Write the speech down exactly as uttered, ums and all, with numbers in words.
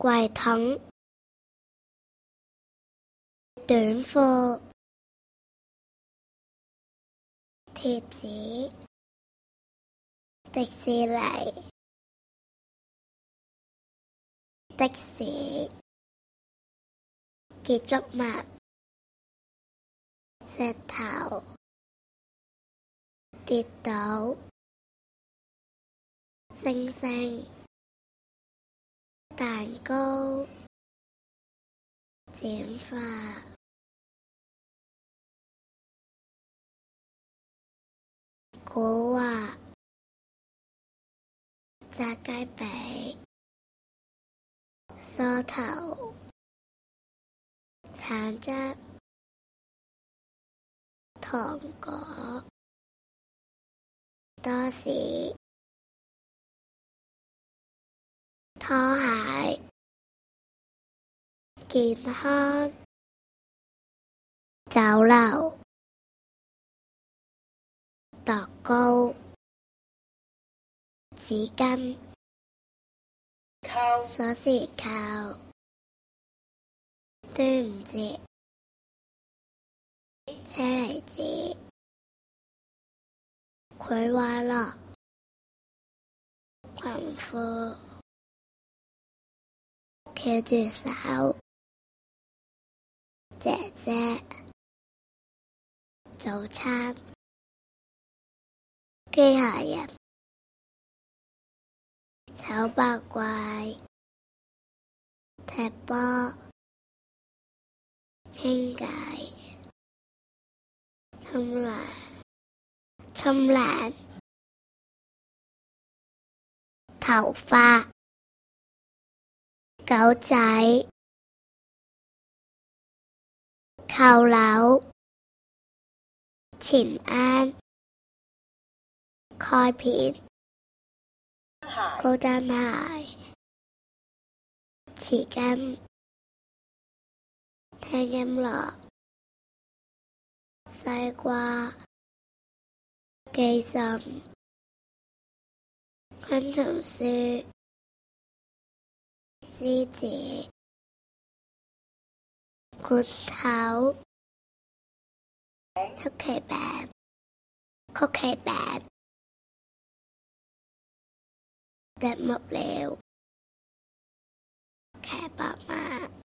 櫃桶、短褲、貼紙、迪士尼、的士、建築物、石頭、跌倒、星星、蛋糕、剪髮、古惑、炸雞髀、梳頭、橙汁、糖果、多士、拖鞋、健康、酒樓、度高、紙巾、鎖匙扣、端午節、車厘子、繪畫樂、裙褲、翹住手、姐姐、早餐、機械人、醜八怪、踢波、傾偈、沖涼、沖涼、頭髮、狗仔、扣鈕、錢罌、開片、高踭鞋、匙羹、聽音樂、西瓜、寄信、昆蟲書、獅子、罐頭、曲奇餅、曲奇餅、啄木鳥、騎白馬。